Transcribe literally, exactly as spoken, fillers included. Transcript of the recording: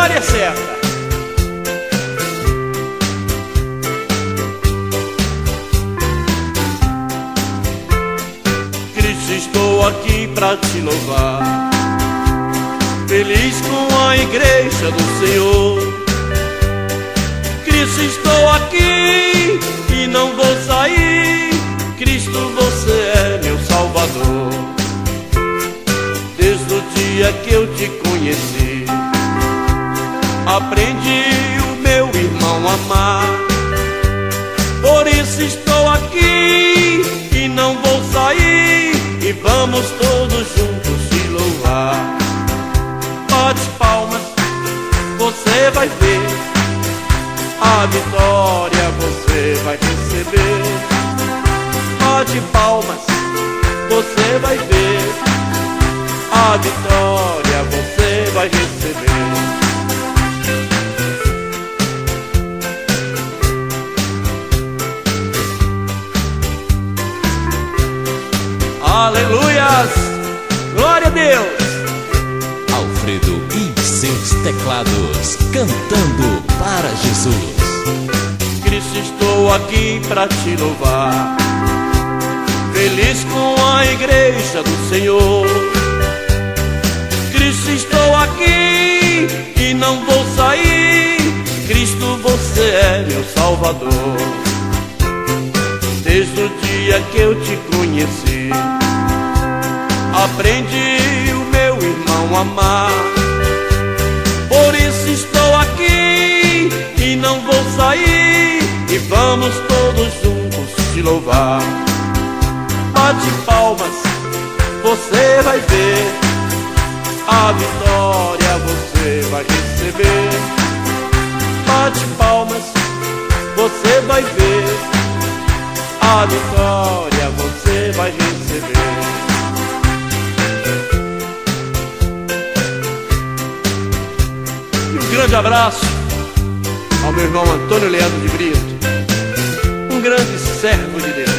hora é certa. Cristo, estou aqui pra te louvar, feliz com a igreja do Senhor. Cristo, estou aqui e não vou sair. Cristo, você é meu Salvador. Desde o dia que eu te conheci, aprendi o meu irmão a amar. Por isso estou aqui e não vou sair, e vamos todos juntos te louvar. Bate palmas, você vai ver a vitória, você vai receber. Bate palmas, você vai ver a vitória, você vai receber. Aleluias! Glória a Deus! Alfredo e seus teclados, cantando para Jesus. Cristo, estou aqui para te louvar, feliz com a igreja do Senhor. Cristo, estou aqui e não vou sair. Cristo, você é meu Salvador. Desde o dia que eu te conheci, aprendi o meu irmão a amar. Por isso estou aqui e não vou sair, e vamos todos juntos te louvar. Bate palmas, você vai ver a vitória, você vai receber. Bate palmas, você vai ver a vitória, você vai receber. E um grande abraço ao meu irmão Antônio Leandro de Brito, um grande servo de Deus.